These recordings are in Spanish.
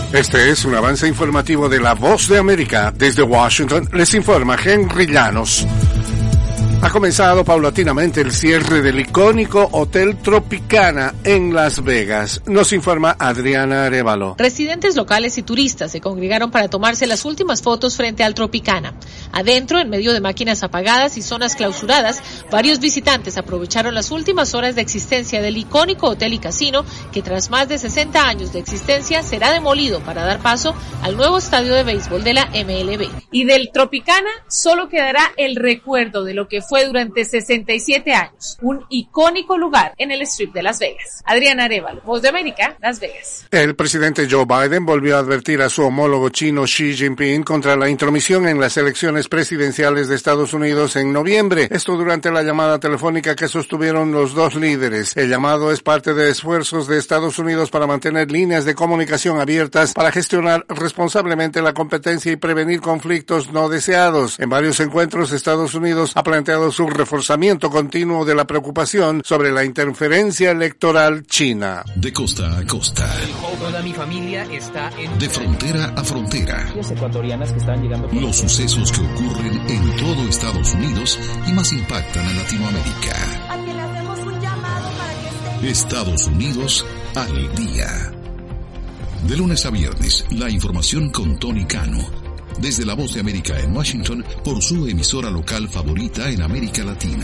Este es un avance informativo de La Voz de América. Desde Washington les informa Henry Llanos. Ha comenzado paulatinamente el cierre del icónico Hotel Tropicana en Las Vegas. Nos informa Adriana Arévalo. Residentes locales y turistas se congregaron para tomarse las últimas fotos frente al Tropicana. Adentro, en medio de máquinas apagadas y zonas clausuradas, varios visitantes aprovecharon las últimas horas de existencia del icónico hotel y casino, que tras más de 60 años de existencia será demolido para dar paso al nuevo estadio de béisbol de la MLB. Y del Tropicana solo quedará el recuerdo de lo que fue durante 67 años, un icónico lugar en el Strip de Las Vegas. Adriana Arévalo, Voz de América, Las Vegas. El presidente Joe Biden volvió a advertir a su homólogo chino Xi Jinping contra la intromisión en las elecciones presidenciales de Estados Unidos en noviembre. Esto durante la llamada telefónica que sostuvieron los dos líderes. El llamado es parte de esfuerzos de Estados Unidos para mantener líneas de comunicación abiertas para gestionar responsablemente la competencia y prevenir conflictos no deseados. En varios encuentros, Estados Unidos ha planteado su reforzamiento continuo de la preocupación sobre la interferencia electoral china. De costa a costa. Toda mi familia está en... De frontera a frontera. Ecuatorianas que están llegando... Los sucesos que ocurren en todo Estados Unidos y más impactan a Latinoamérica. Aquí le hacemos un llamado para que Estados Unidos al día. De lunes a viernes, la información con Tony Cano. Desde La Voz de América en Washington, por su emisora local favorita en América Latina.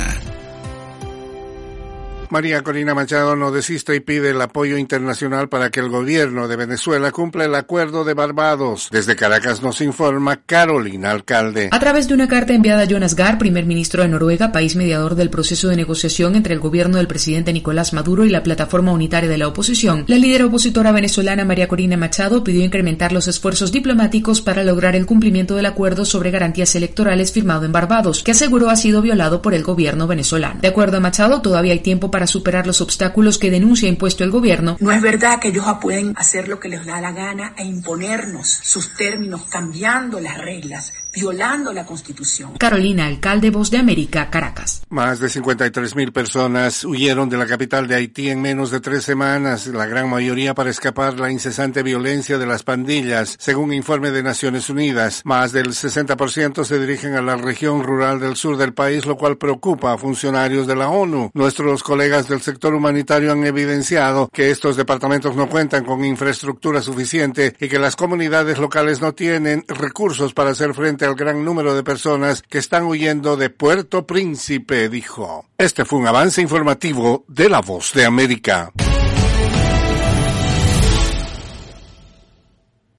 María Corina Machado no desiste y pide el apoyo internacional para que el gobierno de Venezuela cumpla el acuerdo de Barbados. Desde Caracas nos informa Carolina Alcalde. A través de una carta enviada a Jonas Gahr, primer ministro de Noruega, país mediador del proceso de negociación entre el gobierno del presidente Nicolás Maduro y la plataforma unitaria de la oposición, la líder opositora venezolana María Corina Machado pidió incrementar los esfuerzos diplomáticos para lograr el cumplimiento del acuerdo sobre garantías electorales firmado en Barbados, que aseguró ha sido violado por el gobierno venezolano. De acuerdo a Machado, todavía hay tiempo para superar los obstáculos que denuncia impuesto el gobierno. No es verdad que ellos pueden hacer lo que les da la gana e imponernos sus términos, cambiando las reglas, violando la Constitución. Carolina Alcalde, Voz de América, Caracas. Más de 53,000 personas huyeron de la capital de Haití en menos de 3 semanas, la gran mayoría para escapar la incesante violencia de las pandillas, según informe de Naciones Unidas. Más del 60% se dirigen a la región rural del sur del país, lo cual preocupa a funcionarios de la ONU. Nuestros colegas del sector humanitario han evidenciado que estos departamentos no cuentan con infraestructura suficiente y que las comunidades locales no tienen recursos para hacer frente al gran número de personas que están huyendo de Puerto Príncipe, dijo. Este fue un avance informativo de La Voz de América.